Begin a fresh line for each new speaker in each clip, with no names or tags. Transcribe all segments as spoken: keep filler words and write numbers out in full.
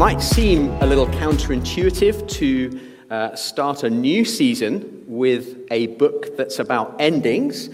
might seem a little counterintuitive to uh, start a new season with a book that's about endings,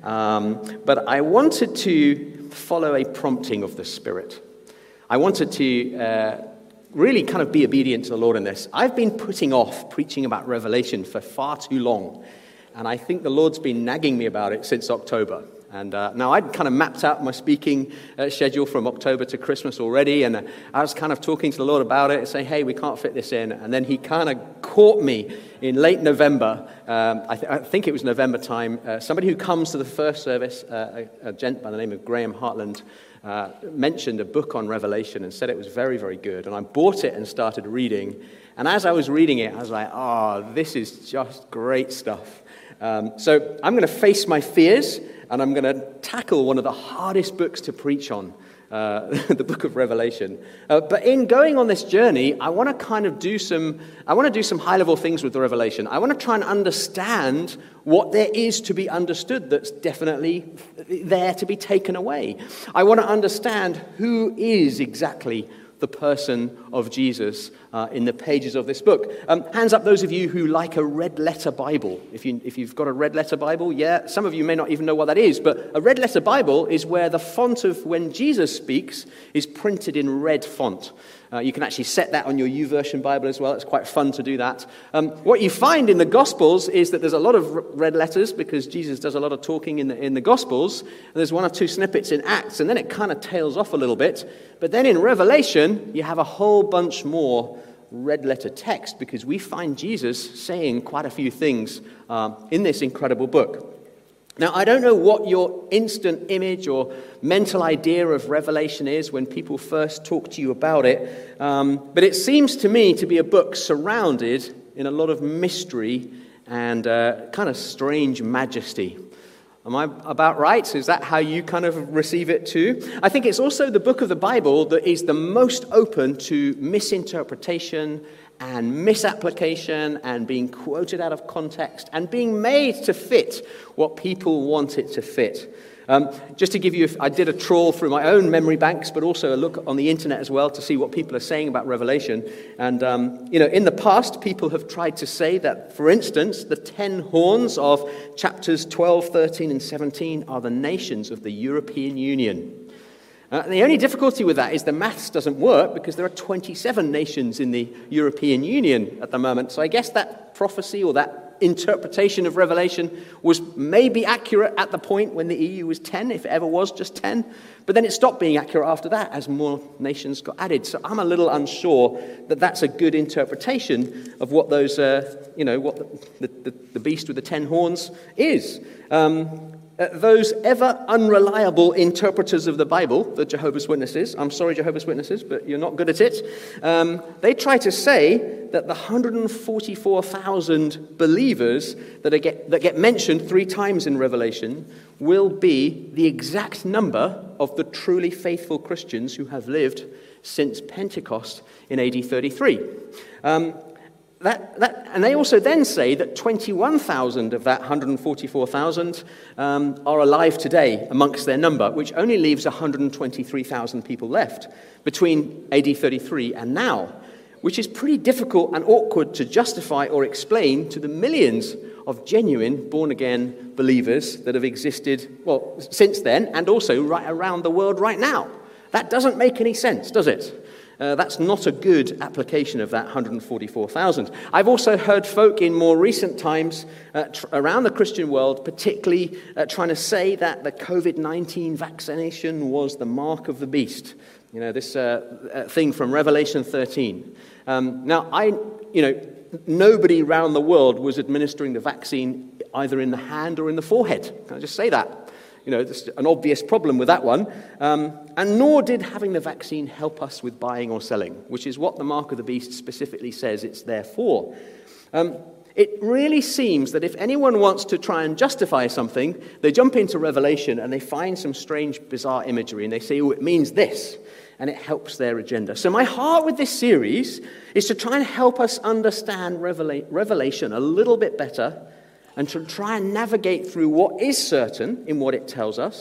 um, but I wanted to follow a prompting of the Spirit. I wanted to uh, really kind of be obedient to the Lord in this. I've been putting off preaching about Revelation for far too long, and I think the Lord's been nagging me about it since October. And uh, now I'd kind of mapped out my speaking uh, schedule from October to Christmas already, and uh, I was kind of talking to the Lord about it and saying, hey, we can't fit this in. And then he kind of caught me in late November. Um, I, th- I think it was November time. Uh, somebody who comes to the first service, uh, a, a gent by the name of Graham Hartland, uh, mentioned a book on Revelation and said it was very, very good. And I bought it and started reading. And as I was reading it, I was like, oh, this is just great stuff. Um, so I'm going to face my fears, and I'm going to tackle one of the hardest books to preach on, uh, the book of Revelation. Uh, but in going on this journey, I want to kind of do some, I want to do some high-level things with the Revelation. I want to try and understand what there is to be understood that's definitely there to be taken away. I want to understand who is exactly the person of Jesus uh, in the pages of this book. Um, hands up those of you who like a red letter Bible. If, you, if you've got a red letter Bible, yeah, some of you may not even know what that is, but a red letter Bible is where the font of when Jesus speaks is printed in red font. Uh, you can actually set that on your YouVersion Bible as well. It's quite fun to do that. Um, what you find in the Gospels is that there's a lot of red letters because Jesus does a lot of talking in the, in the Gospels. And there's one or two snippets in Acts, and then it kind of tails off a little bit. But then in Revelation, you have a whole bunch more red letter text because we find Jesus saying quite a few things um, in this incredible book. Now, I don't know what your instant image or mental idea of Revelation is when people first talk to you about it, um, but it seems to me to be a book surrounded in a lot of mystery and uh, kind of strange majesty. Am I about right? Is that how you kind of receive it too? I think it's also the book of the Bible that is the most open to misinterpretation and misapplication and being quoted out of context and being made to fit what people want it to fit. Um, just to give you, I did a trawl through my own memory banks, but also a look on the internet as well to see what people are saying about Revelation. And, um, you know, in the past, people have tried to say that, for instance, the ten horns of chapters twelve, thirteen, and seventeen are the nations of the European Union. Uh, the only difficulty with that is the maths doesn't work because there are twenty-seven nations in the European Union at the moment. So I guess that prophecy or that interpretation of Revelation was maybe accurate at the point when the E U was ten, if it ever was just ten. But then it stopped being accurate after that as more nations got added. So I'm a little unsure that that's a good interpretation of what those, uh, you know, what the, the, the beast with the ten horns is. Um, Uh, those ever unreliable interpreters of the Bible, the Jehovah's Witnesses, I'm sorry, Jehovah's Witnesses, but you're not good at it, um, they try to say that the one hundred forty-four thousand believers that, are get, that get mentioned three times in Revelation will be the exact number of the truly faithful Christians who have lived since Pentecost in A D thirty-three. Um, That, that, and they also then say that twenty-one thousand of that one hundred forty-four thousand um, are alive today amongst their number, which only leaves one hundred twenty-three thousand people left between A D thirty-three and now, which is pretty difficult and awkward to justify or explain to the millions of genuine born-again believers that have existed, well, since then, and also right around the world right now. That doesn't make any sense, does it? Uh, that's not a good application of that one hundred forty-four thousand. I've also heard folk in more recent times uh, tr- around the Christian world, particularly uh, trying to say that the covid nineteen vaccination was the mark of the beast. You know, this uh, uh, thing from Revelation thirteen. Um, now, I, you know, nobody around the world was administering the vaccine either in the hand or in the forehead. Can I just say that? You know, there's an obvious problem with that one. Um, and nor did having the vaccine help us with buying or selling, which is what the mark of the beast specifically says it's there for. Um, it really seems that if anyone wants to try and justify something, they jump into Revelation and they find some strange, bizarre imagery and they say, oh, it means this, and it helps their agenda. So my heart with this series is to try and help us understand Revela- Revelation a little bit better and to try and navigate through what is certain in what it tells us,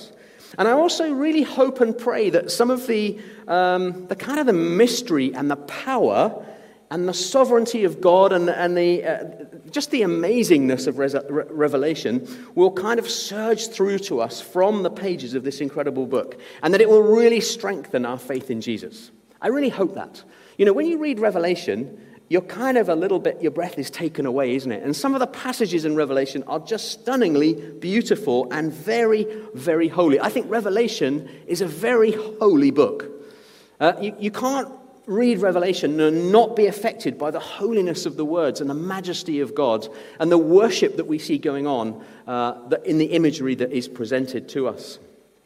And I also really hope and pray that some of the, um, the kind of the mystery and the power and the sovereignty of God and, and the, uh, just the amazingness of Re- Revelation will kind of surge through to us from the pages of this incredible book, and that it will really strengthen our faith in Jesus. I really hope that. You know, when you read Revelation, you're kind of a little bit, your breath is taken away, isn't it? And some of the passages in Revelation are just stunningly beautiful and very, very holy. I think Revelation is a very holy book. Uh, you, you can't read Revelation and not be affected by the holiness of the words and the majesty of God and the worship that we see going on uh, in the imagery that is presented to us.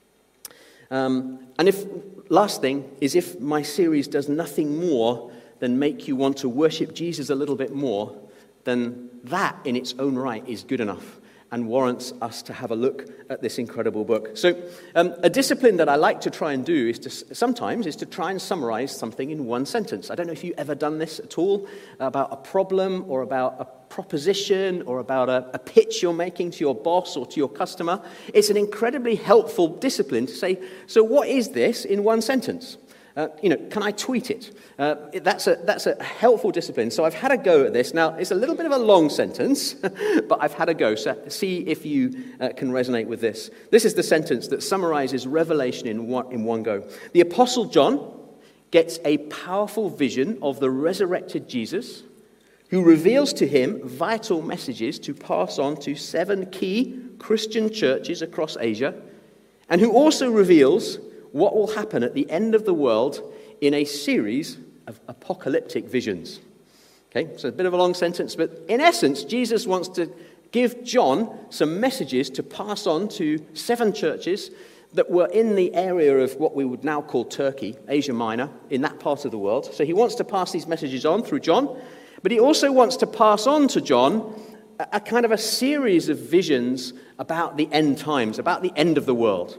Um, and if, last thing, is if my series does nothing more than make you want to worship Jesus a little bit more, then that in its own right is good enough and warrants us to have a look at this incredible book. So um, a discipline that I like to try and do is to sometimes is to try and summarize something in one sentence. I don't know if you've ever done this at all, about a problem or about a proposition or about a, a pitch you're making to your boss or to your customer. It's an incredibly helpful discipline to say, so what is this in one sentence? Uh, you know, can I tweet it? Uh, that's a that's a helpful discipline. So I've had a go at this. Now, it's a little bit of a long sentence, but I've had a go. So see if you uh, can resonate with this. This is the sentence that summarizes Revelation in one, in one go. The Apostle John gets a powerful vision of the resurrected Jesus, who reveals to him vital messages to pass on to seven key Christian churches across Asia, and who also reveals what will happen at the end of the world in a series of apocalyptic visions. Okay, so a bit of a long sentence, but in essence, Jesus wants to give John some messages to pass on to seven churches that were in the area of what we would now call Turkey, Asia Minor, in that part of the world. So he wants to pass these messages on through John, but he also wants to pass on to John a, a kind of a series of visions about the end times, about the end of the world.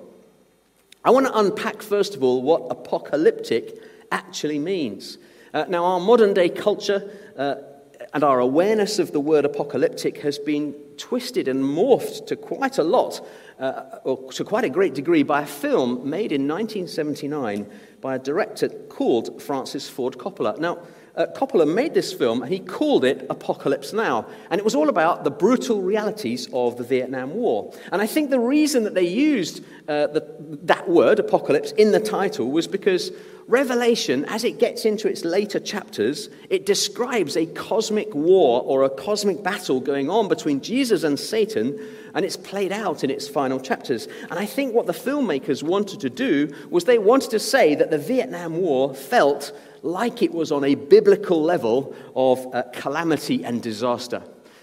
I want to unpack, first of all, what apocalyptic actually means. Uh, now, our modern-day culture uh, and our awareness of the word apocalyptic has been twisted and morphed to quite a lot, uh, or to quite a great degree, by a film made in nineteen seventy-nine by a director called Francis Ford Coppola. Now, Uh, Coppola made this film, and he called it Apocalypse Now. And it was all about the brutal realities of the Vietnam War. And I think the reason that they used uh, the, that word, apocalypse, in the title was because Revelation, as it gets into its later chapters, it describes a cosmic war or a cosmic battle going on between Jesus and Satan, and it's played out in its final chapters. And I think what the filmmakers wanted to do was they wanted to say that the Vietnam War felt like it was on a biblical level of uh, calamity and disaster.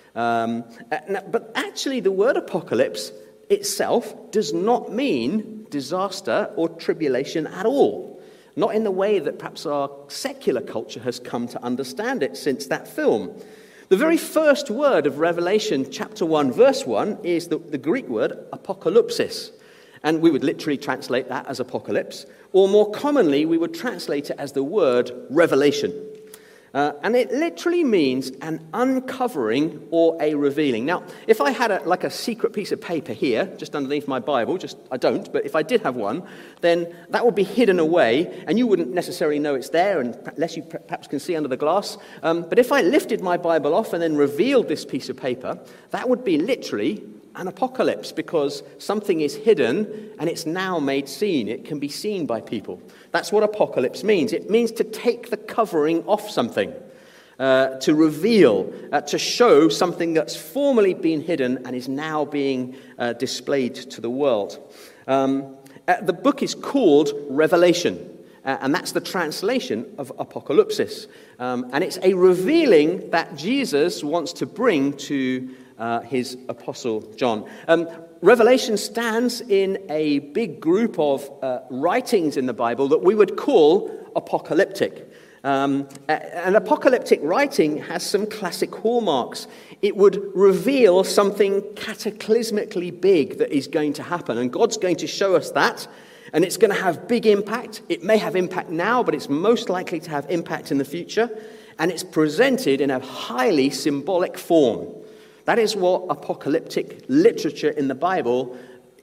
Um, but actually, the word apocalypse itself does not mean disaster or tribulation at all. Not in the way that perhaps our secular culture has come to understand it since that film. The very first word of Revelation chapter one, verse one, is the, the Greek word apocalypsis. And we would literally translate that as apocalypse. Or more commonly, we would translate it as the word revelation. Uh, and it literally means an uncovering or a revealing. Now, if I had a, like a secret piece of paper here, just underneath my Bible, just I don't, but if I did have one, then that would be hidden away, and you wouldn't necessarily know it's there, and unless you perhaps can see under the glass. Um, but if I lifted my Bible off and then revealed this piece of paper, that would be literally an apocalypse, because something is hidden and it's now made seen. It can be seen by people. That's what apocalypse means. It means to take the covering off something, uh, to reveal, uh, to show something that's formerly been hidden and is now being uh, displayed to the world. Um, uh, the book is called Revelation, uh, and that's the translation of apocalypsis. Um, and it's a revealing that Jesus wants to bring to Uh, his apostle John. Um, Revelation stands in a big group of uh, writings in the Bible that we would call apocalyptic. Um, an apocalyptic writing has some classic hallmarks. It would reveal something cataclysmically big that is going to happen, and God's going to show us that, and it's going to have big impact. It may have impact now, but it's most likely to have impact in the future, and it's presented in a highly symbolic form. That is what apocalyptic literature in the Bible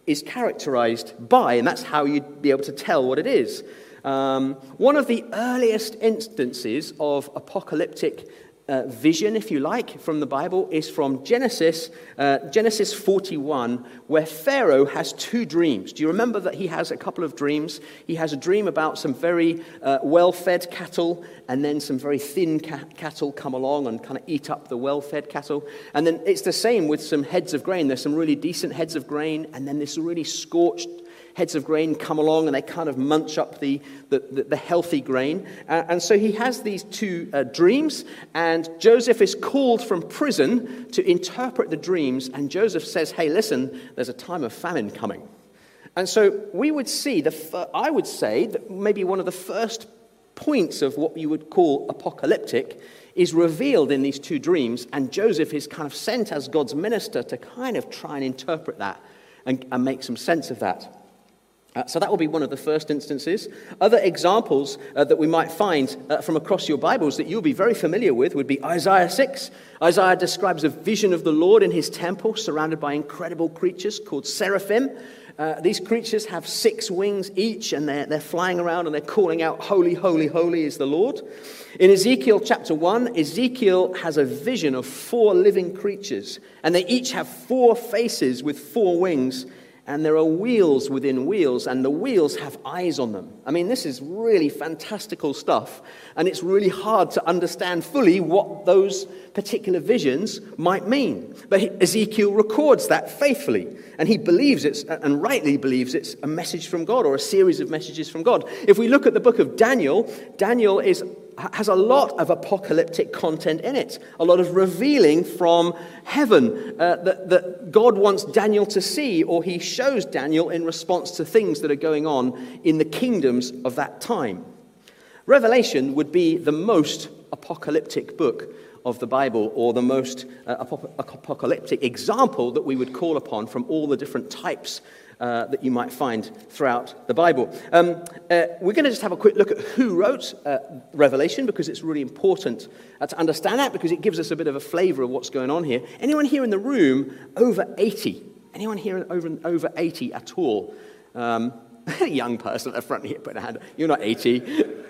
is characterized by, and that's how you'd be able to tell what it is. Um, one of the earliest instances of apocalyptic uh, vision, if you like, from the Bible is from Genesis, uh, Genesis forty-one, where Pharaoh has two dreams. Do you remember that he has a couple of dreams? He has a dream about some very uh, well-fed cattle, and then some very thin ca- cattle come along and kind of eat up the well-fed cattle. And then it's the same with some heads of grain. There's some really decent heads of grain, and then this really scorched heads of grain come along and they kind of munch up the, the, the, the healthy grain. Uh, and so he has these two uh, dreams, and Joseph is called from prison to interpret the dreams, and Joseph says, hey, listen, there's a time of famine coming. And so we would see, the fir- I would say that maybe one of the first points of what you would call apocalyptic is revealed in these two dreams, and Joseph is kind of sent as God's minister to kind of try and interpret that and, and make some sense of that. Uh, so that will be one of the first instances. Other examples uh, that we might find uh, from across your Bibles that you'll be very familiar with would be Isaiah six. Isaiah describes a vision of the Lord in his temple surrounded by incredible creatures called seraphim. Uh, these creatures have six wings each, and they're, they're flying around and they're calling out, holy, holy, holy is the Lord. In Ezekiel chapter one, Ezekiel has a vision of four living creatures, and they each have four faces with four wings. And there are wheels within wheels, and the wheels have eyes on them. I mean, this is really fantastical stuff, and it's really hard to understand fully what those particular visions might mean. But Ezekiel records that faithfully, and he believes it's, and rightly believes it's a message from God or a series of messages from God. If we look at the book of Daniel, Daniel is has a lot of apocalyptic content in it, a lot of revealing from heaven uh, that, that God wants Daniel to see, or he shows Daniel in response to things that are going on in the kingdoms of that time. Revelation would be the most apocalyptic book of the Bible, or the most uh, ap- apocalyptic example that we would call upon from all the different types Uh, that you might find throughout the Bible. Um, uh, we're going to just have a quick look at who wrote uh, Revelation, because it's really important uh, to understand that, because it gives us a bit of a flavor of what's going on here. Anyone here in the room over eighty? Anyone here over over eighty at all? Um, a young person at the front here, put a hand up. You're not eighty.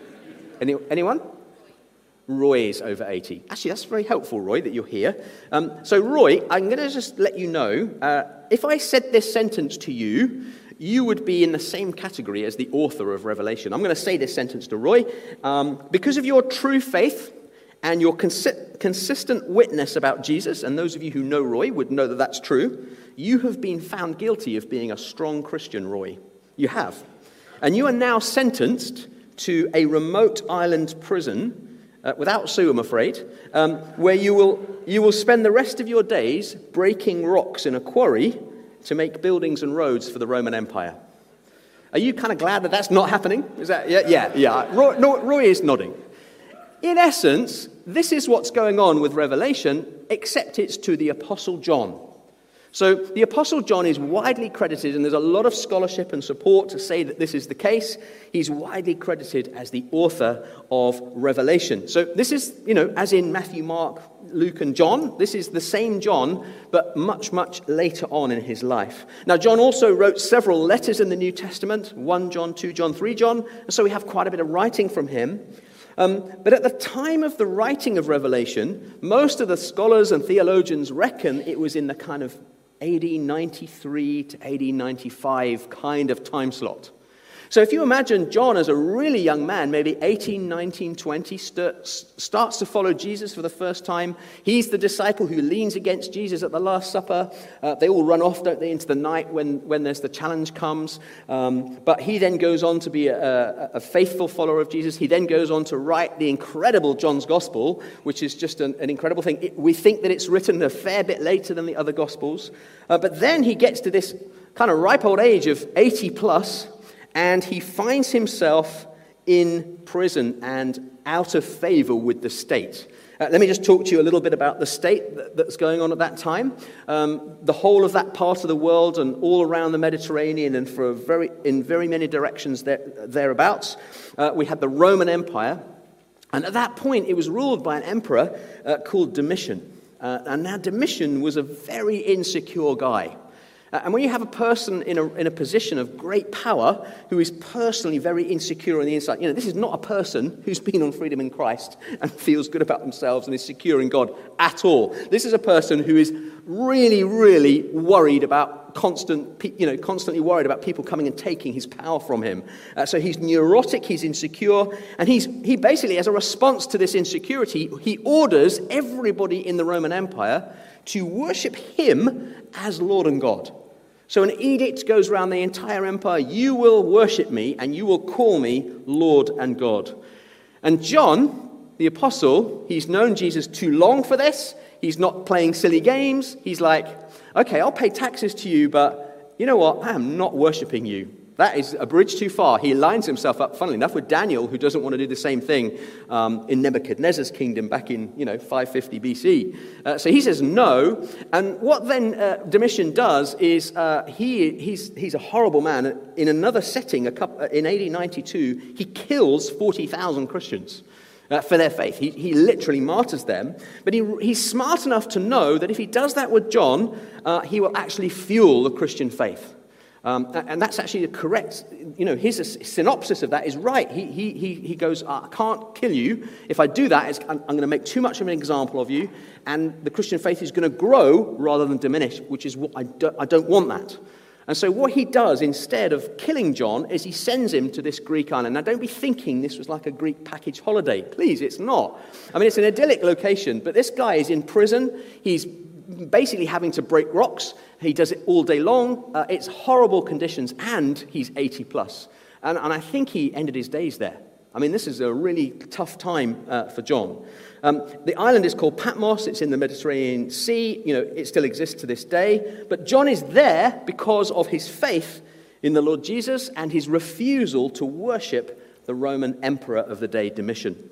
Any, anyone? Roy is over eighty. Actually, that's very helpful, Roy, that you're here. Um, so, Roy, I'm going to just let you know, uh, if I said this sentence to you, you would be in the same category as the author of Revelation. I'm going to say this sentence to Roy. Um, because of your true faith and your consi- consistent witness about Jesus, and those of you who know Roy would know that that's true, you have been found guilty of being a strong Christian, Roy. You have. And you are now sentenced to a remote island prison, Uh, without sue, I'm afraid, um, where you will you will spend the rest of your days breaking rocks in a quarry to make buildings and roads for the Roman Empire. Are you kind of glad that that's not happening? Is that yeah yeah yeah? Roy, no, Roy is nodding. In essence, this is what's going on with Revelation, except it's to the Apostle John. So the Apostle John is widely credited, and there's a lot of scholarship and support to say that this is the case. He's widely credited as the author of Revelation. So this is, you know, as in Matthew, Mark, Luke, and John, this is the same John, but much, much later on in his life. Now, John also wrote several letters in the New Testament, First John, Second John, Third John, and so we have quite a bit of writing from him. Um, but at the time of the writing of Revelation, most of the scholars and theologians reckon it was in the kind of A D ninety-three to A D ninety-five kind of time slot. So if you imagine John as a really young man, maybe eighteen, nineteen, twenty, st- starts to follow Jesus for the first time. He's the disciple who leans against Jesus at the Last Supper. Uh, they all run off, don't they, into the night when, when there's the challenge comes. Um, but he then goes on to be a, a faithful follower of Jesus. He then goes on to write the incredible John's Gospel, which is just an, an incredible thing. It, we think that it's written a fair bit later than the other Gospels. Uh, but then he gets to this kind of ripe old age of eighty plus, and he finds himself in prison and out of favor with the state. Uh, let me just talk to you a little bit about the state that, that's going on at that time. Um, the whole of that part of the world and all around the Mediterranean and for a very in very many directions there, thereabouts, uh, we had the Roman Empire. And at that point, it was ruled by an emperor uh, called Domitian. Uh, and now Domitian was a very insecure guy. Uh, and when you have a person in a, in a position of great power who is personally very insecure on the inside, you know, this is not a person who's been on freedom in Christ and feels good about themselves and is secure in God at all. This is a person who is really, really worried about constant, you know, constantly worried about people coming and taking his power from him. Uh, so he's neurotic, he's insecure, and he's he basically, as a response to this insecurity, he orders everybody in the Roman Empire to worship him as Lord and God. So an edict goes around the entire empire: you will worship me and you will call me Lord and God. And John, the apostle, he's known Jesus too long for this. He's not playing silly games. He's like, okay, I'll pay taxes to you, but you know what? I am not worshiping you. That is a bridge too far. He lines himself up, funnily enough, with Daniel, who doesn't want to do the same thing um, in Nebuchadnezzar's kingdom back in, you know, five fifty B C. Uh, so he says no. And what then uh, Domitian does is uh, he he's he's a horrible man. In another setting, a couple, in A D ninety-two, he kills forty thousand Christians uh, for their faith. He he literally martyrs them. But he he's smart enough to know that if he does that with John, uh, he will actually fuel the Christian faith. Um, and that's actually the correct, you know, his synopsis of that is right. He he he he goes, I can't kill you. If I do that, it's, I'm, I'm going to make too much of an example of you, and the Christian faith is going to grow rather than diminish, which is what I don't, I don't want that. And so what he does instead of killing John is he sends him to this Greek island. Now, don't be thinking this was like a Greek package holiday. Please, it's not. I mean, it's an idyllic location, but this guy is in prison. He's basically having to break rocks. He does it all day long. Uh, it's horrible conditions, and he's eighty plus. And, and I think he ended his days there. I mean, this is a really tough time uh, for John. Um, the island is called Patmos. It's in the Mediterranean Sea. You know, it still exists to this day. But John is there because of his faith in the Lord Jesus and his refusal to worship the Roman emperor of the day, Domitian.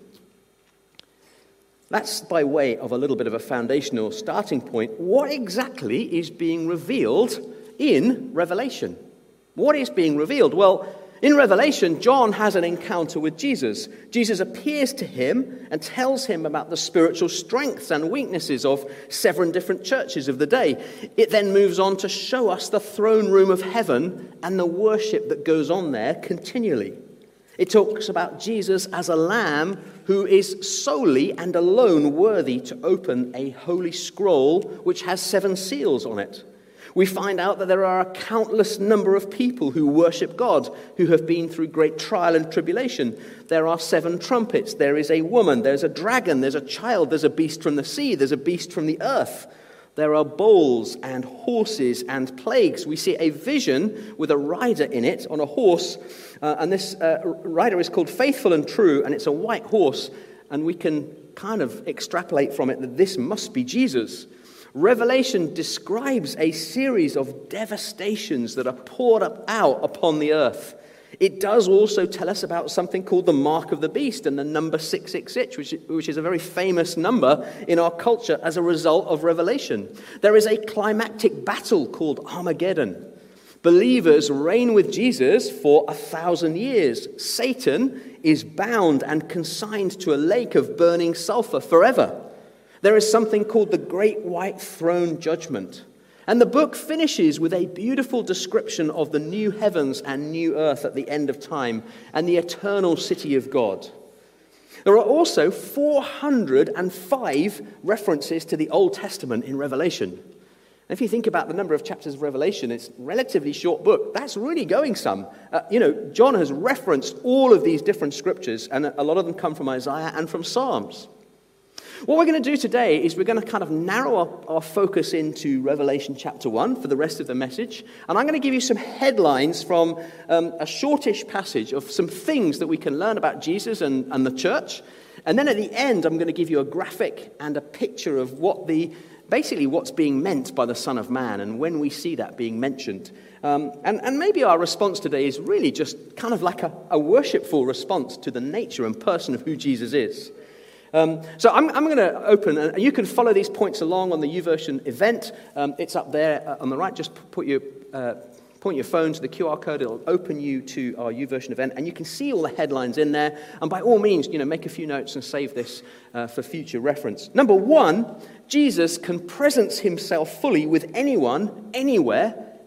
That's by way of a little bit of a foundational starting point. What exactly is being revealed in Revelation? What is being revealed? Well, in Revelation, John has an encounter with Jesus. Jesus appears to him and tells him about the spiritual strengths and weaknesses of seven different churches of the day. It then moves on to show us the throne room of heaven and the worship that goes on there continually. It talks about Jesus as a lamb who is solely and alone worthy to open a holy scroll which has seven seals on it. We find out that there are a countless number of people who worship God, who have been through great trial and tribulation. There are seven trumpets, there is a woman, there's a dragon, there's a child, there's a beast from the sea, there's a beast from the earth. There are bowls and horses and plagues. We see a vision with a rider in it on a horse, uh, and this uh, rider is called Faithful and True, and it's a white horse, and we can kind of extrapolate from it that this must be Jesus. Revelation describes a series of devastations that are poured up out upon the earth. It does also tell us about something called the mark of the beast and the number six six six, which, which is a very famous number in our culture as a result of Revelation. There is a climactic battle called Armageddon. Believers reign with Jesus for a thousand years. Satan is bound and consigned to a lake of burning sulfur forever. There is something called the Great White Throne Judgment. And the book finishes with a beautiful description of the new heavens and new earth at the end of time and the eternal city of God. There are also four hundred five references to the Old Testament in Revelation. And if you think about the number of chapters of Revelation, it's a relatively short book. That's really going some. Uh, you know, John has referenced all of these different scriptures, and a lot of them come from Isaiah and from Psalms. What we're going to do today is we're going to kind of narrow up our focus into Revelation chapter one for the rest of the message. And I'm going to give you some headlines from um, a shortish passage of some things that we can learn about Jesus and, and the church. And then at the end, I'm going to give you a graphic and a picture of what the basically what's being meant by the Son of Man and when we see that being mentioned. Um, and, and maybe our response today is really just kind of like a, a worshipful response to the nature and person of who Jesus is. Um, so I'm, I'm going to open, and you can follow these points along on the YouVersion event. Um, it's up there on the right. Just put your uh, point your phone to the Q R code. It'll open you to our YouVersion event, and you can see all the headlines in there. And by all means, you know, make a few notes and save this uh, for future reference. Number one, Jesus can presence himself fully with anyone, anywhere,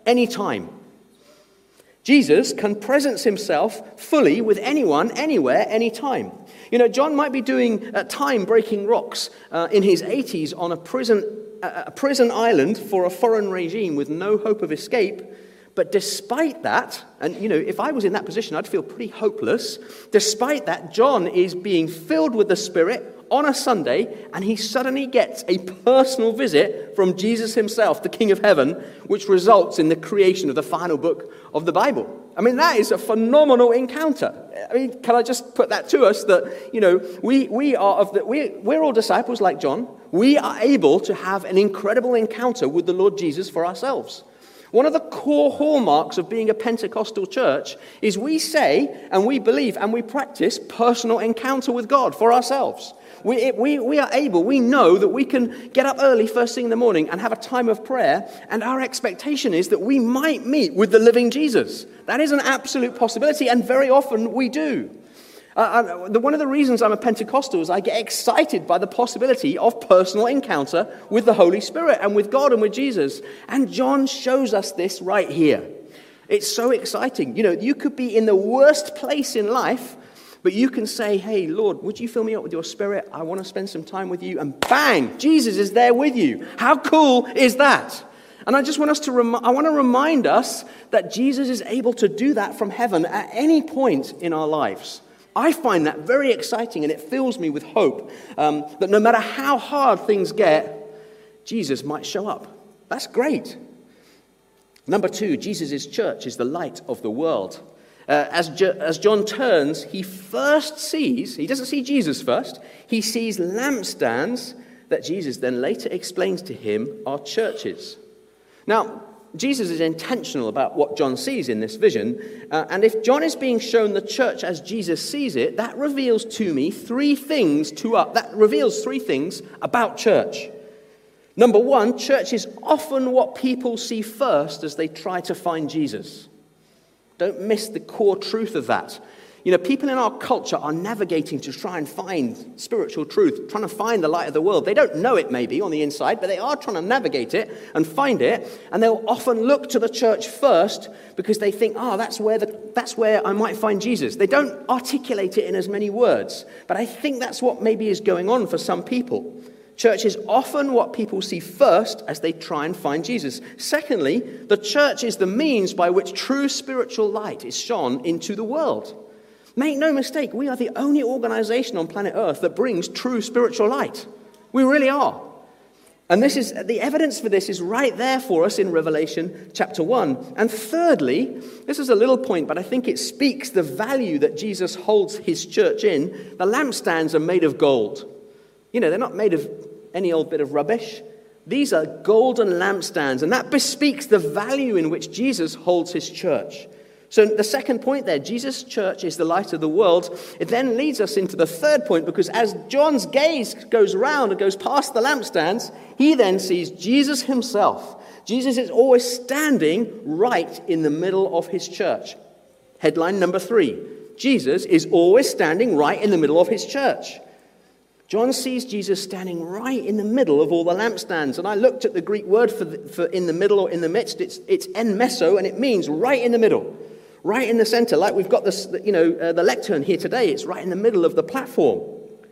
anytime. Jesus can presence himself fully with anyone, anywhere, anytime. You know, John might be doing uh, time breaking rocks uh, in his eighties on a prison, uh, a prison island for a foreign regime with no hope of escape. But despite that, and you know, if I was in that position, I'd feel pretty hopeless. Despite that, John is being filled with the Spirit on a Sunday, and he suddenly gets a personal visit from Jesus himself, the King of Heaven, which results in the creation of the final book of the Bible. I mean, that is a phenomenal encounter. I mean, can I just put that to us that, you know, we, we are of the, we, we're all disciples like John. We are able to have an incredible encounter with the Lord Jesus for ourselves. One of the core hallmarks of being a Pentecostal church is we say and we believe and we practice personal encounter with God for ourselves. We, we, we are able, we know that we can get up early first thing in the morning and have a time of prayer, and our expectation is that we might meet with the living Jesus. That is an absolute possibility, and very often we do. Uh, the, one of the reasons I'm a Pentecostal is I get excited by the possibility of personal encounter with the Holy Spirit and with God and with Jesus. And John shows us this right here. It's so exciting. You know, you could be in the worst place in life, but you can say, hey, Lord, would you fill me up with your Spirit? I want to spend some time with you. And bang, Jesus is there with you. How cool is that? And I just want us to, rem- I want to remind us that Jesus is able to do that from heaven at any point in our lives. I find that very exciting, and it fills me with hope um, that no matter how hard things get, Jesus might show up. That's great. Number two, Jesus' church is the light of the world. Uh, as, Jo- as John turns, he first sees, he doesn't see Jesus first, he sees lampstands that Jesus then later explains to him are churches. Now, Jesus is intentional about what John sees in this vision, uh, and if John is being shown the church as Jesus sees it, that reveals to me three things to uh, that reveals three things about church. Number one, church is often what people see first as they try to find Jesus. Don't miss the core truth of that. You know, people in our culture are navigating to try and find spiritual truth, trying to find the light of the world. They don't know it maybe on the inside, but they are trying to navigate it and find it. And they'll often look to the church first because they think, oh, that's where the, that's where I might find Jesus. They don't articulate it in as many words, but I think that's what maybe is going on for some people. Church is often what people see first as they try and find Jesus. Secondly, the church is the means by which true spiritual light is shone into the world. Make no mistake, we are the only organization on planet Earth that brings true spiritual light. We really are. And this is the evidence for this is right there for us in Revelation chapter one. And thirdly, this is a little point, but I think it speaks the value that Jesus holds his church in. The lampstands are made of gold. You know, they're not made of any old bit of rubbish. These are golden lampstands, and that bespeaks the value in which Jesus holds his church. So the second point there, Jesus' church is the light of the world. It then leads us into the third point, because as John's gaze goes round and goes past the lampstands, he then sees Jesus himself. Jesus is always standing right in the middle of his church. Headline number three, Jesus is always standing right in the middle of his church. John sees Jesus standing right in the middle of all the lampstands. And I looked at the Greek word for, the, for in the middle or in the midst. It's, it's en meso, and it means right in the middle. Right in the center, like we've got this, you know, uh, the lectern here today. It's right in the middle of the platform.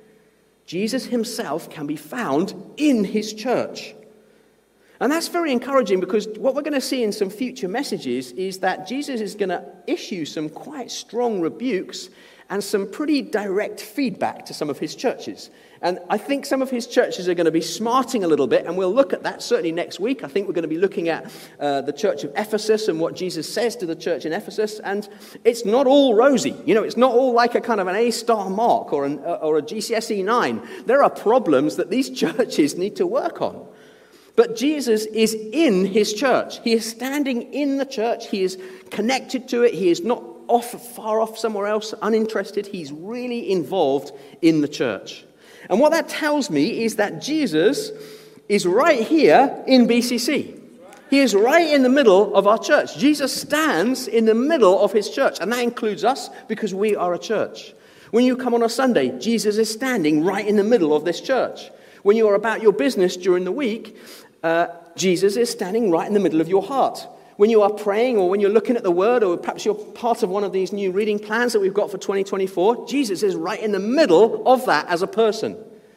Jesus himself can be found in his church. And that's very encouraging, because what we're going to see in some future messages is that Jesus is going to issue some quite strong rebukes and some pretty direct feedback to some of his churches. And I think some of his churches are going to be smarting a little bit, and we'll look at that certainly next week. I think we're going to be looking at uh, the church of Ephesus and what Jesus says to the church in Ephesus, and it's not all rosy. You know, it's not all like a kind of an A-star mark or, an, uh, or a G C S E nine. There are problems that these churches need to work on. But Jesus is in his church. He is standing in the church. He is connected to it. He is not off, far off somewhere else, uninterested. He's really involved in the church. And what that tells me is that Jesus is right here in B C C. He is right in the middle of our church. Jesus stands in the middle of his church, and that includes us because we are a church. When you come on a Sunday, Jesus is standing right in the middle of this church. When you are about your business during the week, uh, Jesus is standing right in the middle of your heart. when you are praying or when you're looking at the Word, or perhaps you're part of one of these new reading plans that we've got for twenty twenty-four, Jesus is right in the middle of that as a person.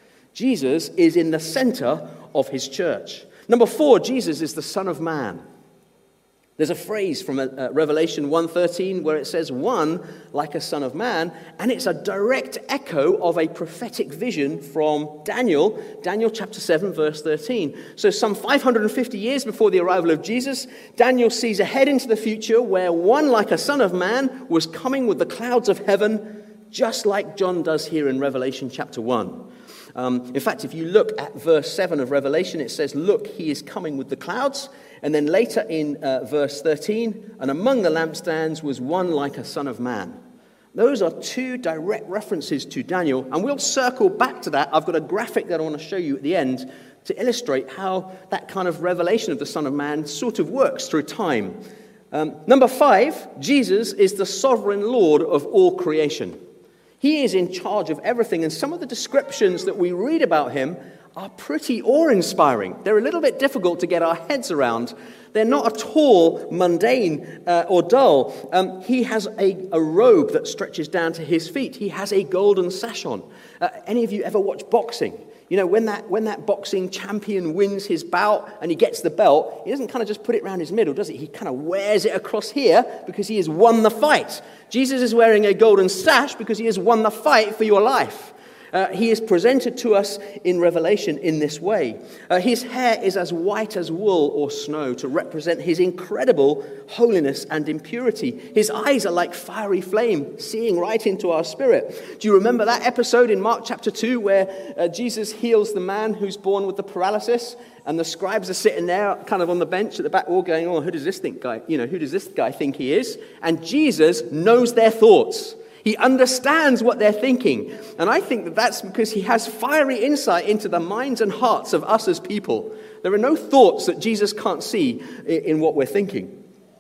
Jesus is in the center of his church. Number four, Jesus is the Son of Man. There's a phrase from uh, Revelation one thirteen where it says, one like a son of man, and it's a direct echo of a prophetic vision from Daniel, Daniel chapter seven, verse thirteen. So some five hundred fifty years before the arrival of Jesus, Daniel sees ahead into the future where one like a son of man was coming with the clouds of heaven, just like John does here in Revelation chapter one. Um, in fact, if you look at verse seven of Revelation, it says, look, he is coming with the clouds. And then later in uh, verse thirteen, and among the lampstands was one like a son of man. Those are two direct references to Daniel, and we'll circle back to that. I've got a graphic that I want to show you at the end to illustrate how that kind of revelation of the Son of Man sort of works through time. Um, number five, Jesus is the sovereign Lord of all creation. He is in charge of everything, and some of the descriptions that we read about him are pretty awe-inspiring. They're a little bit difficult to get our heads around. They're not at all mundane uh, or dull. Um, he has a, a robe that stretches down to his feet. He has a golden sash on. Uh, any of you ever watch boxing? You know, when that when that boxing champion wins his bout and he gets the belt, he doesn't kind of just put it around his middle, does he? He kind of wears it across here because he has won the fight. Jesus is wearing a golden sash because he has won the fight for your life. Uh, he is presented to us in Revelation in this way. Uh, his hair is as white as wool or snow to represent his incredible holiness and impurity. His eyes are like fiery flame, seeing right into our spirit. Do you remember that episode in Mark chapter two where uh, Jesus heals the man who's born with the paralysis? And the scribes are sitting there kind of on the bench at the back wall going, oh, who does this think guy, you know, who does this guy think he is? And Jesus knows their thoughts. He understands what they're thinking. And I think that that's because he has fiery insight into the minds and hearts of us as people. There are no thoughts that Jesus can't see in what we're thinking.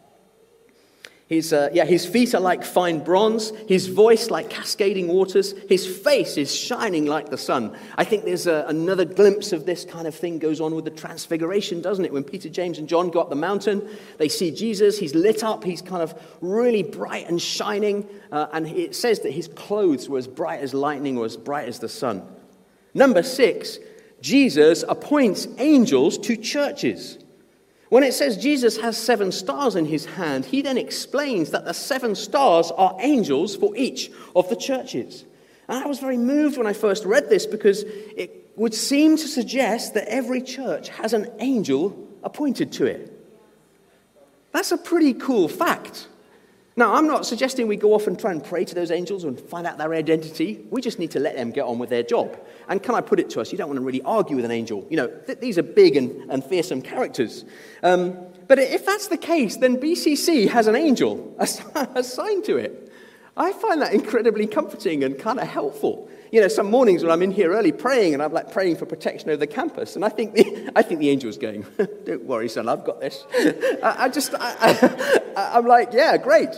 His, uh, yeah, his feet are like fine bronze, his voice like cascading waters, his face is shining like the sun. I think there's a, another glimpse of this kind of thing goes on with the transfiguration, doesn't it? When Peter, James, and John got the mountain, they see Jesus, he's lit up, he's kind of really bright and shining, uh, and it says that his clothes were as bright as lightning or as bright as the sun. Number six, Jesus appoints angels to churches. When it says Jesus has seven stars in his hand, he then explains that the seven stars are angels for each of the churches. And I was very moved when I first read this because it would seem to suggest that every church has an angel appointed to it. That's a pretty cool fact. Now, I'm not suggesting we go off and try and pray to those angels and find out their identity. We just need to let them get on with their job. And can I put it to us, you don't want to really argue with an angel. You know, th- these are big and, and fearsome characters. Um, but if that's the case, then B C C has an angel ass- assigned to it. I find that incredibly comforting and kind of helpful. You know, some mornings when I'm in here early praying, and I'm like praying for protection over the campus, and I think the, I think the angel's going, don't worry, son, I've got this. I, I just, I, I, I'm like, yeah, great.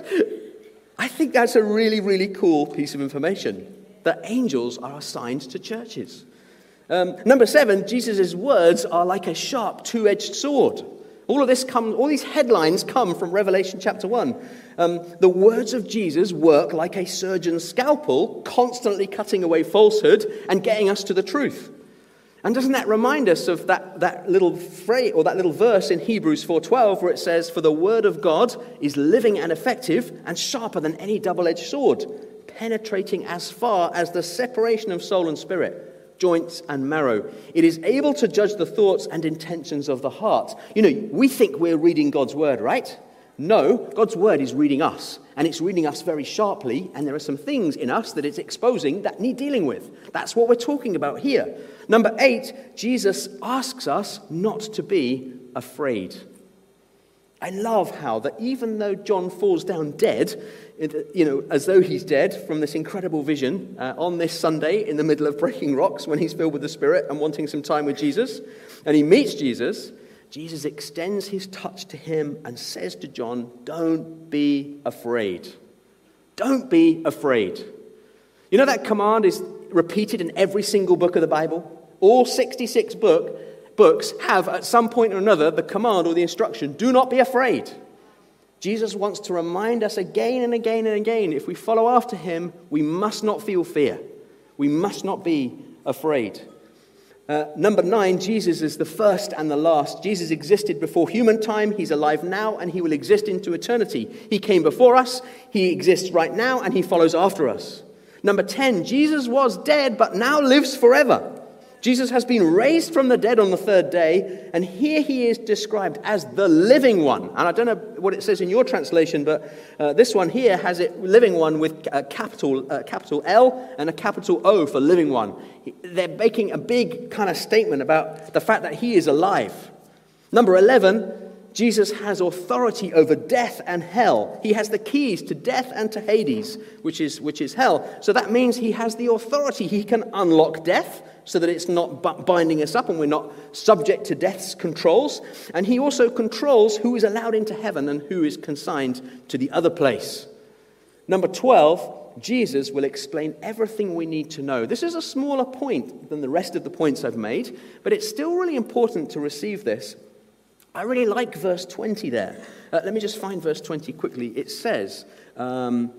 I think that's a really, really cool piece of information, that angels are assigned to churches. Um, number seven, Jesus' words are like a sharp two-edged sword. All of this comes, all these headlines come from Revelation chapter one. Um, the words of Jesus work like a surgeon's scalpel, constantly cutting away falsehood and getting us to the truth. And doesn't that remind us of that, that little phrase or that little verse in Hebrews four twelve where it says, "For the word of God is living and effective and sharper than any double-edged sword, penetrating as far as the separation of soul and spirit, joints and marrow. It is able to judge the thoughts and intentions of the heart." You know, we think we're reading God's word, right? No, God's word is reading us, and it's reading us very sharply, and there are some things in us that it's exposing that need dealing with. That's what we're talking about here. Number eight, Jesus asks us not to be afraid. I love how that even though John falls down dead, you know, as though he's dead from this incredible vision uh, on this Sunday in the middle of breaking rocks when he's filled with the Spirit and wanting some time with Jesus, and he meets Jesus, Jesus extends his touch to him and says to John, don't be afraid. Don't be afraid. You know that command is repeated in every single book of the Bible? All sixty-six book, books have at some point or another the command or the instruction, do not be afraid. Jesus wants to remind us again and again and again, if we follow after him, we must not feel fear. We must not be afraid. Uh, number nine, Jesus is the first and the last. Jesus existed before human time. He's alive now, and he will exist into eternity. He came before us, he exists right now, and he follows after us. Number ten, Jesus was dead, but now lives forever. Jesus has been raised from the dead on the third day, and here he is described as the living one. And I don't know what it says in your translation, but uh, this one here has it living one with a capital, uh, capital L and a capital O for living one. They're making a big kind of statement about the fact that he is alive. Number eleven, Jesus has authority over death and hell. He has the keys to death and to Hades, which is, which is hell. So that means he has the authority. He can unlock death so that it's not binding us up and we're not subject to death's controls. And he also controls who is allowed into heaven and who is consigned to the other place. Number twelve, Jesus will explain everything we need to know. This is a smaller point than the rest of the points I've made, but it's still really important to receive this. I really like verse twenty there. Uh, let me just find verse twenty quickly. It says, um,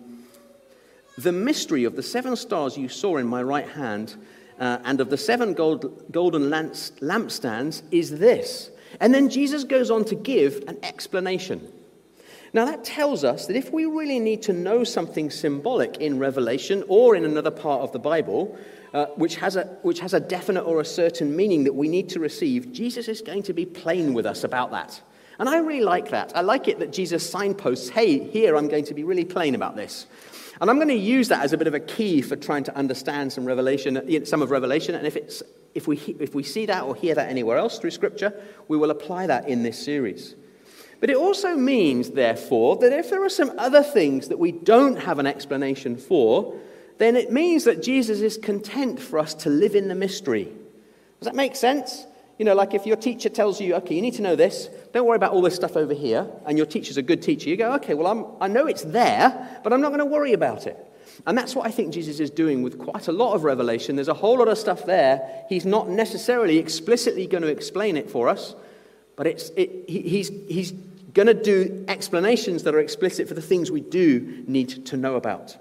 the mystery of the seven stars you saw in my right hand uh, and of the seven gold, golden lamps, lampstands is this. And then Jesus goes on to give an explanation. Now that tells us that if we really need to know something symbolic in Revelation or in another part of the Bible, Uh, which has a which has a definite or a certain meaning that we need to receive, Jesus is going to be plain with us about that. And I really like that. I like it that Jesus signposts, hey, here I'm going to be really plain about this. And I'm going to use that as a bit of a key for trying to understand some Revelation, some of Revelation. And if it's if we if we see that or hear that anywhere else through Scripture, we will apply that in this series. But it also means, therefore, that if there are some other things that we don't have an explanation for, then it means that Jesus is content for us to live in the mystery. Does that make sense? You know, like if your teacher tells you, okay, you need to know this, don't worry about all this stuff over here, and your teacher's a good teacher, you go, okay, well, I'm, I know it's there, but I'm not going to worry about it. And that's what I think Jesus is doing with quite a lot of Revelation. There's a whole lot of stuff there. He's not necessarily explicitly going to explain it for us, but it's it, he, he's, he's going to do explanations that are explicit for the things we do need to know about.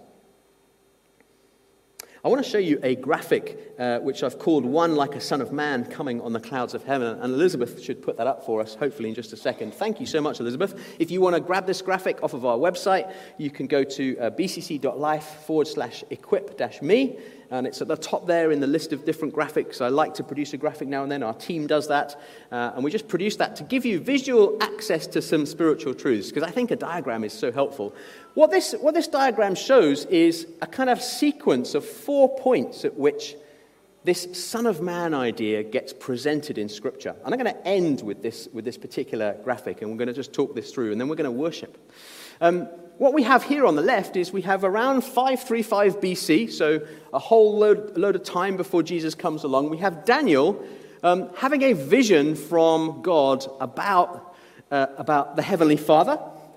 I want to show you a graphic uh, which I've called One Like a Son of Man Coming on the Clouds of Heaven. And Elizabeth should put that up for us, hopefully in just a second. Thank you so much, Elizabeth. If you want to grab this graphic off of our website, you can go to uh, bcc.life forward slash equip dash me. And it's at the top there in the list of different graphics. I like to produce a graphic now and then. Our team does that. Uh, and we just produce that to give you visual access to some spiritual truths, because I think a diagram is so helpful. What this, what this diagram shows is a kind of sequence of four points at which this Son of Man idea gets presented in Scripture. And I'm going to end with this, with this particular graphic, and we're going to just talk this through, and then we're going to worship. Um, what we have here on the left is we have around five thirty-five B C, so a whole load, load of time before Jesus comes along. We have Daniel um, having a vision from God about, uh, about the Heavenly Father.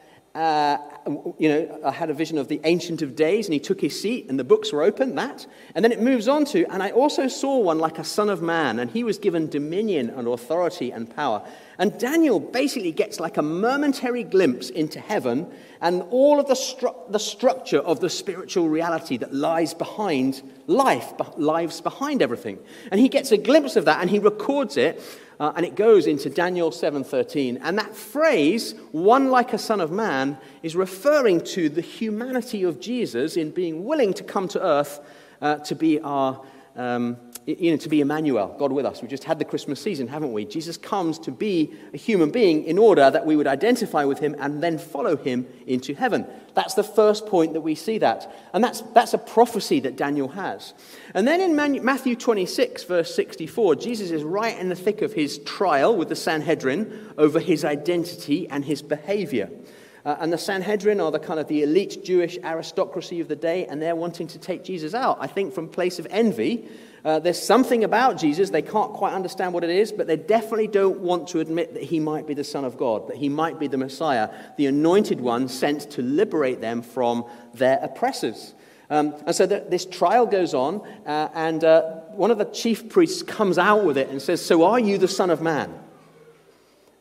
Uh, you know, I had a vision of the Ancient of Days, and he took his seat, and the books were open, that. And then it moves on to, and I also saw one like a son of man, and he was given dominion and authority and power. And Daniel basically gets like a momentary glimpse into heaven and all of the, stru- the structure of the spiritual reality that lies behind life, lives behind everything. And he gets a glimpse of that, and he records it. Uh, and it goes into Daniel seven thirteen. And that phrase, one like a son of man, is referring to the humanity of Jesus in being willing to come to earth uh, to be our, um, you know, to be Emmanuel, God with us. We just had the Christmas season, haven't we? Jesus comes to be a human being in order that we would identify with him and then follow him into heaven. That's the first point that we see that. And that's, that's a prophecy that Daniel has. And then in Matthew twenty-six, verse sixty-four, Jesus is right in the thick of his trial with the Sanhedrin over his identity and his behavior. Uh, and the Sanhedrin are the kind of the elite Jewish aristocracy of the day, and they're wanting to take Jesus out, I think, from a place of envy. Uh, there's something about Jesus, they can't quite understand what it is, but they definitely don't want to admit that he might be the Son of God, that he might be the Messiah, the anointed one sent to liberate them from their oppressors. Um, and so the, this trial goes on, uh, and uh, one of the chief priests comes out with it and says, "So are you the Son of Man?"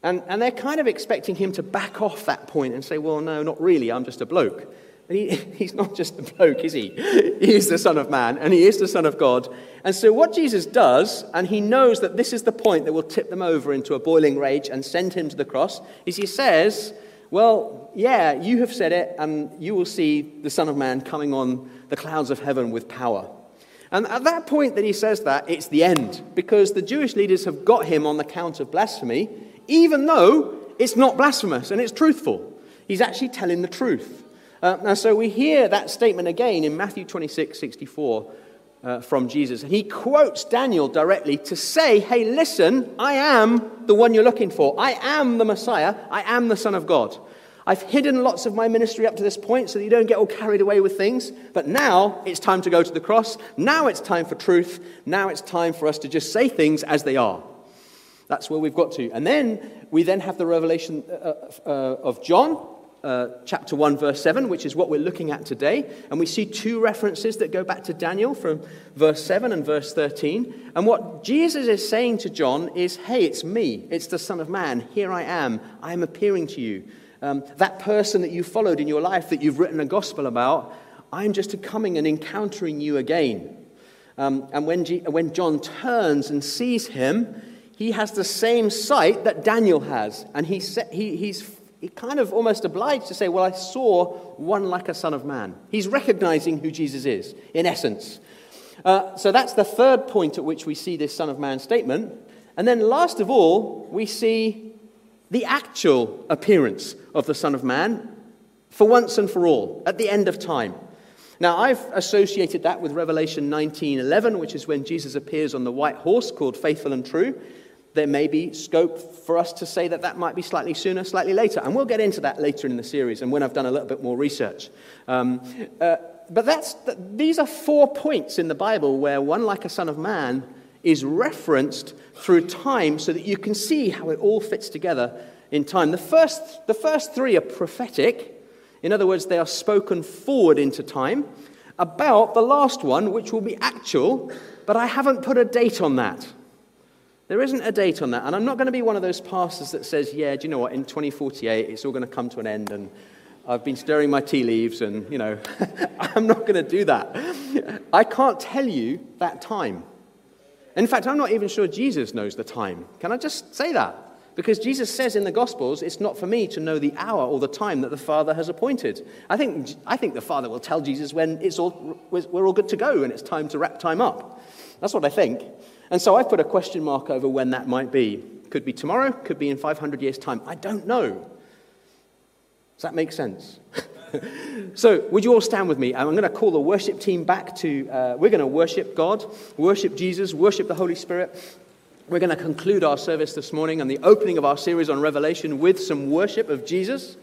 And, and they're kind of expecting him to back off that point and say, well, no, not really, I'm just a bloke. And he, he's not just a bloke, is he? He is the Son of Man, and he is the Son of God. And so what Jesus does, and he knows that this is the point that will tip them over into a boiling rage and send him to the cross, is he says, well, yeah, you have said it, and you will see the Son of Man coming on the clouds of heaven with power. And at that point that he says that, it's the end, because the Jewish leaders have got him on the count of blasphemy, even though it's not blasphemous and it's truthful. He's actually telling the truth. Uh, and so we hear that statement again in Matthew twenty-six sixty-four uh, from Jesus. And he quotes Daniel directly to say, hey, listen, I am the one you're looking for. I am the Messiah. I am the Son of God. I've hidden lots of my ministry up to this point so that you don't get all carried away with things. But now it's time to go to the cross. Now it's time for truth. Now it's time for us to just say things as they are. That's where we've got to. And then we then have the revelation uh, uh, of John, uh, chapter one, verse seven, which is what we're looking at today. And we see two references that go back to Daniel from verse seven and verse thirteen. And what Jesus is saying to John is, hey, it's me. It's the Son of Man. Here I am. I am appearing to you. Um, that person that you followed in your life that you've written a gospel about, I'm just coming and encountering you again. Um, and when, G- when John turns and sees him, he has the same sight that Daniel has. And he sa- he, he's he kind of almost obliged to say, well, I saw one like a Son of Man. He's recognizing who Jesus is, in essence. Uh, so that's the third point at which we see this Son of Man statement. And then last of all, we see the actual appearance of the Son of Man for once and for all, at the end of time. Now, I've associated that with Revelation nineteen eleven, which is when Jesus appears on the white horse called Faithful and True. There may be scope for us to say that that might be slightly sooner, slightly later. And we'll get into that later in the series and when I've done a little bit more research. Um, uh, but that's these are four points in the Bible where one like a Son of Man is referenced through time so that you can see how it all fits together in time. The first, the first three are prophetic. In other words, they are spoken forward into time. About the last one, which will be actual, but I haven't put a date on that. There isn't a date on that. And I'm not going to be one of those pastors that says, yeah, do you know what, in twenty forty-eight, it's all going to come to an end and I've been stirring my tea leaves and, you know, I'm not going to do that. I can't tell you that time. In fact, I'm not even sure Jesus knows the time. Can I just say that? Because Jesus says in the Gospels, it's not for me to know the hour or the time that the Father has appointed. I think I think the Father will tell Jesus when it's all we're all good to go and it's time to wrap time up. That's what I think. And so I've put a question mark over when that might be. Could be tomorrow, could be in five hundred years' time. I don't know. Does that make sense? So, would you all stand with me? I'm going to call the worship team back to, uh, we're going to worship God, worship Jesus, worship the Holy Spirit. We're going to conclude our service this morning and the opening of our series on Revelation with some worship of Jesus.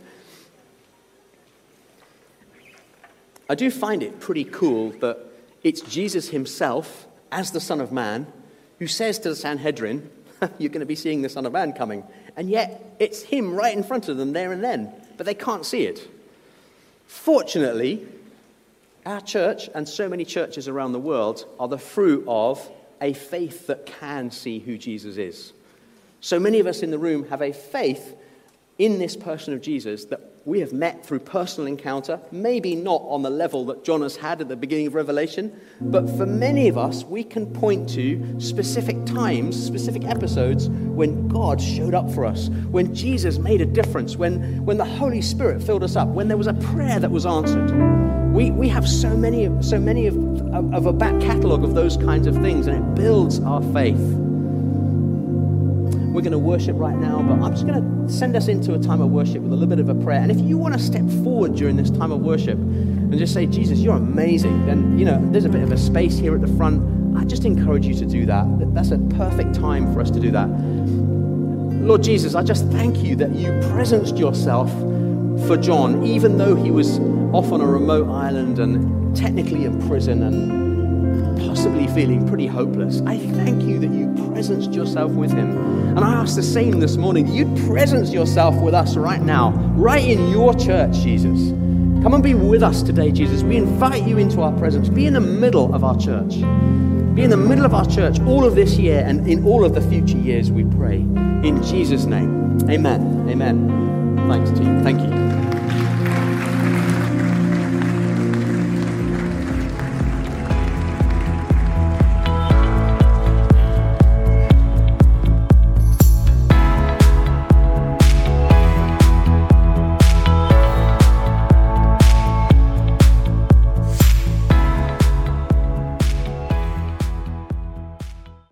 I do find it pretty cool that it's Jesus himself, as the Son of Man, who says to the Sanhedrin, you're going to be seeing the Son of Man coming. And yet, it's him right in front of them there and then, but they can't see it. Fortunately, our church and so many churches around the world are the fruit of a faith that can see who Jesus is. So many of us in the room have a faith in this person of Jesus that we have met through personal encounter, maybe not on the level that John has had at the beginning of Revelation, but for many of us, we can point to specific times, specific episodes when God showed up for us, when Jesus made a difference, when, when the Holy Spirit filled us up, when there was a prayer that was answered. We we have so many, so many of, of, of a back catalogue of those kinds of things, and it builds our faith. We're going to worship right now, but I'm just going to send us into a time of worship with a little bit of a prayer. And if you want to step forward during this time of worship and just say, Jesus, you're amazing, then, you know, there's a bit of a space here at the front. I just encourage you to do that. That's a perfect time for us to do that. Lord Jesus, I just thank you that you presenced yourself for John, even though he was off on a remote island and technically in prison and possibly feeling pretty hopeless. I thank you that you presenced yourself with him. And I ask the same this morning, that you'd presence yourself with us right now, right in your church, Jesus. Come and be with us today, Jesus. We invite you into our presence. Be in the middle of our church. Be in the middle of our church all of this year and in all of the future years, we pray. In Jesus' name, amen. Amen. Thanks, Tim.